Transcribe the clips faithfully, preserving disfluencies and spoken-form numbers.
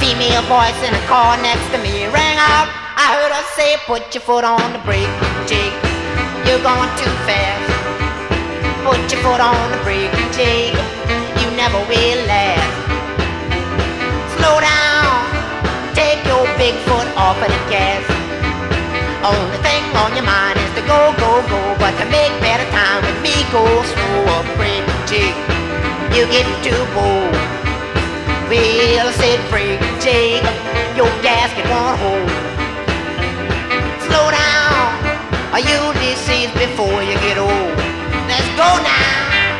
Female voice in the car next to me rang out. I heard her say, put your foot on the brake, Jake. You're going too fast. Put your foot on the brake, Jake. You never will last. Slow down. Take your big foot off of the gas. Only thing on your mind is to go, go, go. But to make better time with me, go slow up, brake, Jake. You get too bold. Well, I said, brake, Jake. Your gasket won't hold. Slow down, or you'll deceased before you get old. Let's go now.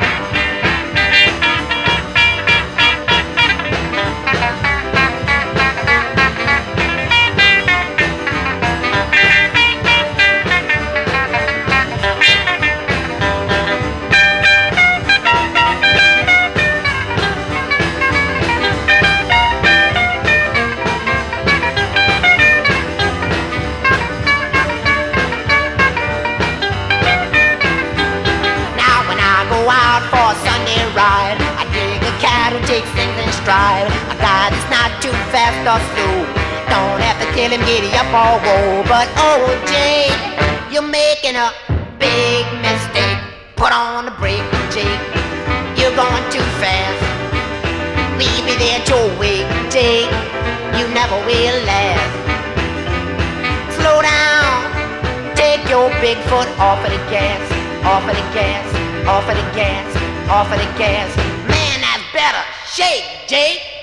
For a Sunday ride, I dig a cat who takes things in stride. A guy that's not too fast or slow. Don't have to tell him giddy up or whoa. But oh, Jake, you're making a big mistake. Put on the brake, Jake. You're going too fast. Leave me there at your wake, Jake. You never will last. Slow down. Take your big foot off of the gas. Off of the gas. Off of the gas, off of the gas. Man, that's better. Shake, Jake.